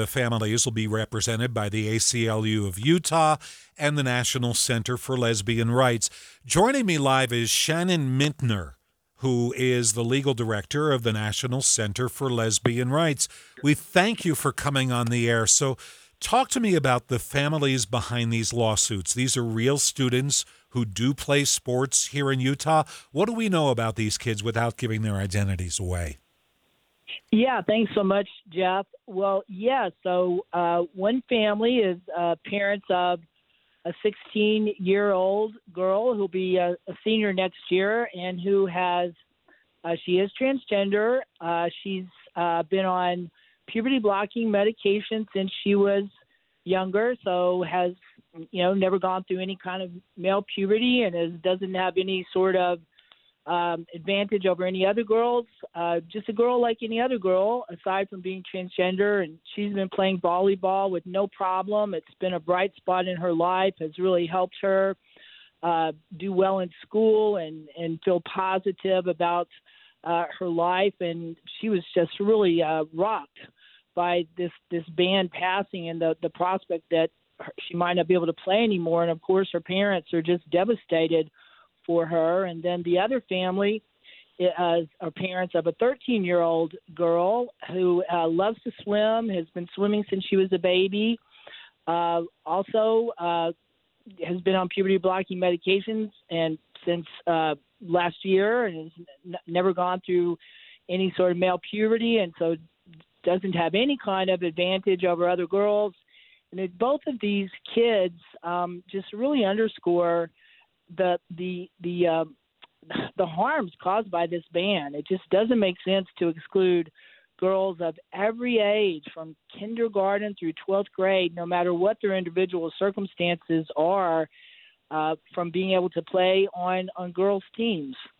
The families will be represented by the ACLU of Utah and the National Center for Lesbian Rights. Joining me live is Shannon Mintner, who is the legal director of the National Center for Lesbian Rights. We thank you for coming on the air. So, talk to me about the families behind these lawsuits. These are real students who do play sports here in Utah. What do we know about these kids without giving their identities away? Yeah, thanks so much, Jeff. Well, yeah, so one family is parents of a 16-year-old girl who'll be a senior next year and who has, she is transgender. She's been on puberty blocking medication since she was younger, so has, never gone through any kind of male puberty and doesn't have any sort of advantage over any other girls, just a girl like any other girl, aside from being transgender. And she's been playing volleyball with no problem. It's been a bright spot in her life, has really helped her do well in school and feel positive about her life. And she was just really rocked by this ban passing and the prospect that she might not be able to play anymore. And, of course, her parents are just devastated for her. And then the other family are parents of a 13-year-old girl who loves to swim, has been swimming since she was a baby, also has been on puberty blocking medications and since last year and has never gone through any sort of male puberty, and so doesn't have any kind of advantage over other girls. And both of these kids just really underscore the harms caused by this ban. It just doesn't make sense to exclude girls of every age from kindergarten through 12th grade, no matter what their individual circumstances are, from being able to play on girls' teams.